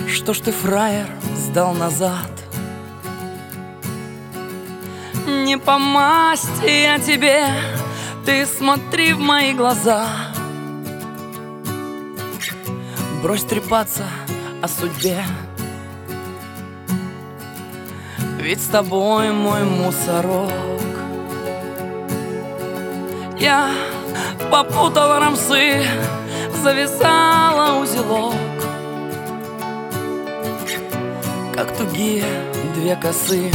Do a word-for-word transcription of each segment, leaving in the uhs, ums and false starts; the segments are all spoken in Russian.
Что ж ты, фраер, сдал назад? Не по масти я тебе, ты смотри в мои глаза. Брось трепаться о судьбе, ведь с тобой мой мусорок. Я попутала рамсы, завязала узелок, как тугие две косы.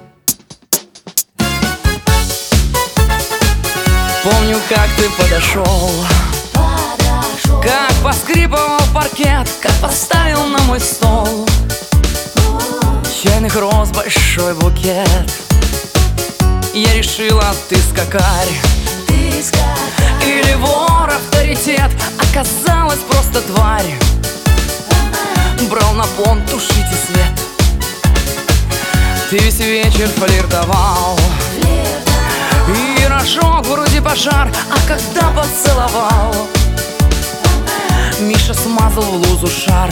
Помню, как ты подошел, подошел. Как поскрипывал паркет, как поставил на мой стол чайных роз большой букет. Я решила, ты скакарь, ты скакарь. Или вор авторитет, оказалась просто тварь. Брал на понт, тушите свет. Ты весь вечер флиртовал, и рожок вроде пожар, а когда поцеловал, Миша смазал в лузу шар.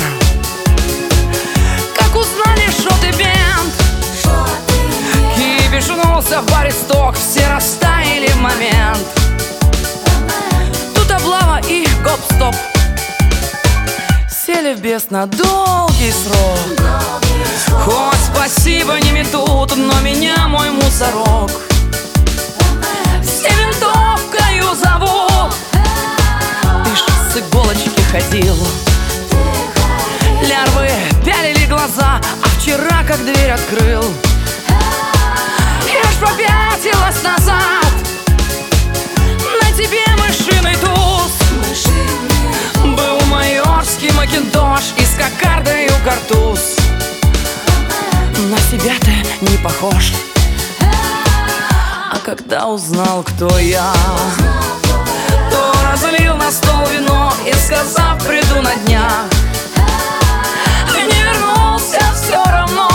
Как узнали, что ты бенд, Кипиш внулся в баре сток, все растаяли в момент. Тут облава и гоп-стоп, сели в бес на долгий срок. Хоть спасибо не метут, но меня мой мусорок все винтовкою зовут. Ты ж с иголочки ходил, лярвы пялили глаза, а вчера как дверь открыл, я ж попятилась назад. На тебе мышиный туз, был майорский макинтош и с кокардою картуз. На себя ты не похож. А когда узнал, кто я, то разлил на стол вино и, сказав, приду на днях, не вернулся все равно.